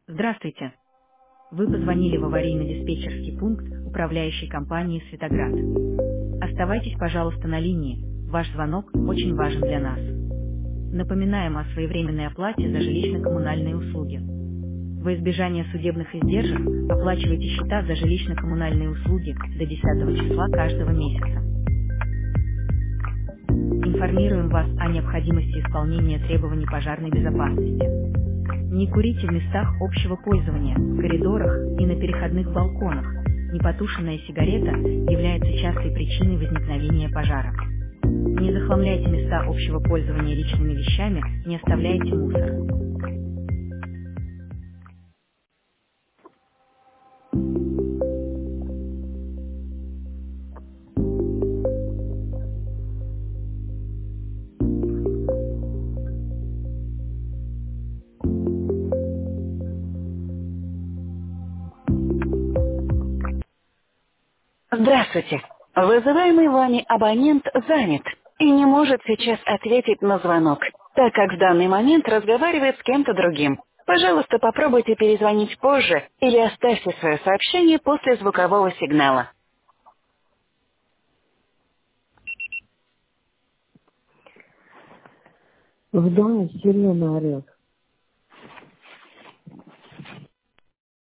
Здравствуйте. Вы позвонили в аварийно-диспетчерский пункт управляющей компании «Светоград». Оставайтесь, пожалуйста, на линии. Ваш звонок очень важен для нас. Напоминаем о своевременной оплате за жилищно-коммунальные услуги. Во избежание судебных издержек оплачивайте счета за жилищно-коммунальные услуги до 10 числа каждого месяца. Информируем вас о необходимости исполнения требований пожарной безопасности. Не курите в местах общего пользования, в коридорах и на переходных балконах. Непотушенная сигарета является частой причиной возникновения пожара. Не захламляйте места общего пользования личными вещами, не оставляйте мусор. Здравствуйте. Вызываемый вами абонент занят и не может сейчас ответить на звонок, так как в данный момент разговаривает с кем-то другим. Пожалуйста, попробуйте перезвонить позже или оставьте свое сообщение после звукового сигнала. В доме сильно орет.